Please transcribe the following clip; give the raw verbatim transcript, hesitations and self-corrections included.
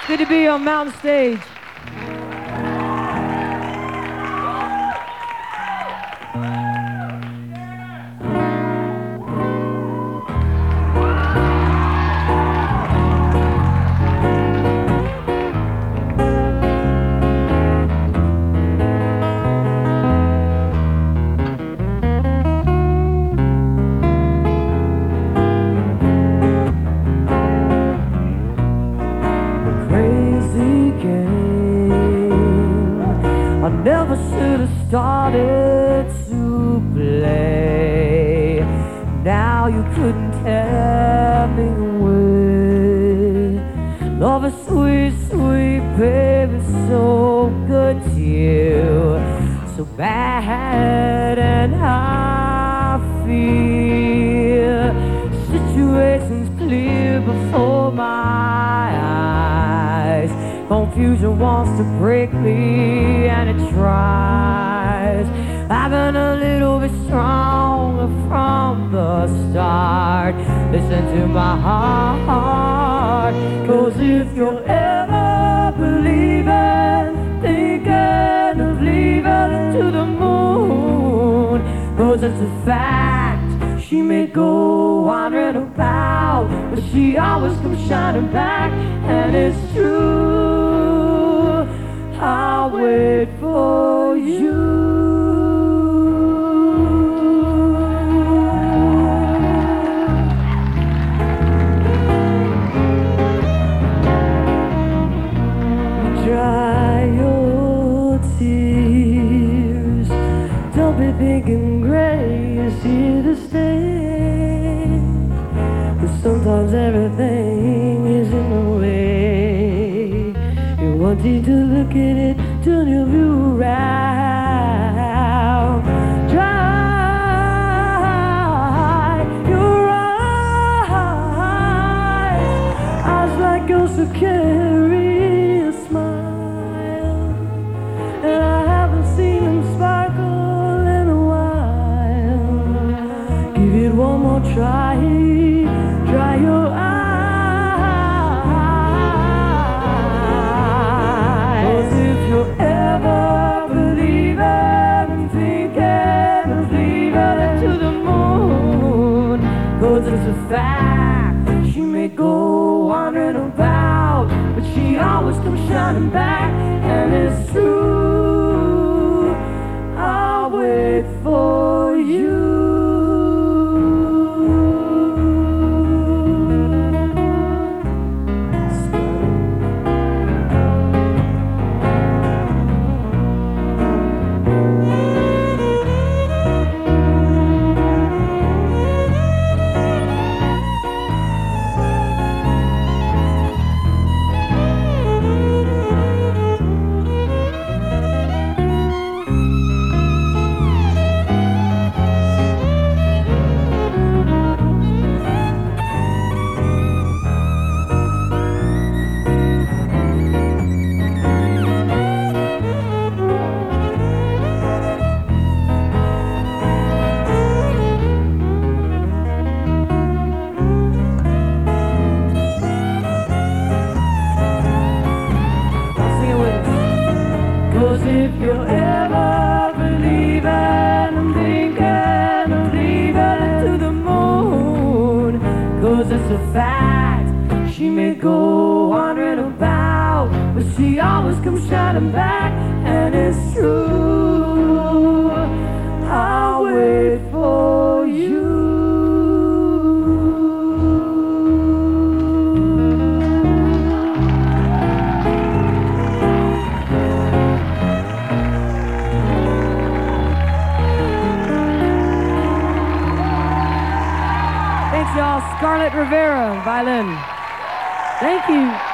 Good to be on Mountain Stage. I never should have started to play. Now you couldn't tear me away. Love is sweet, sweet, baby, so good to you. So bad, and I feel situations clear before my eyes. Confusion wants to break me, and it tries. I've been a little bit stronger from the start. Listen to my heart, 'cause if you're ever believing, thinking of leaving to the moon, 'cause it's a fact, she may go wandering about, but she always comes shining back, and it's true. I'll wait for you. Dry your tears. Don't be thinking gray is here to stay. 'Cause sometimes everything is in the way. You wanted to look at it, turn your view around. Dry your eyes, eyes like ghosts who carry a smile, and I haven't seen them sparkle in a while. Give it one more try, dry your eyes. 'Cause if you're ever believing and thinking of leaving it to the moon, 'cause it's a fact, she may go wandering about, but she always comes shining back, and it's true. I'll wait for you. Cause if you're ever believing and thinking of leaving it to the moon, 'cause it's a fact, she may go wandering about, but she always comes shining back, and it's true. I'll wait for you. Thanks, y'all. Scarlett Rivera, violin. Thank you.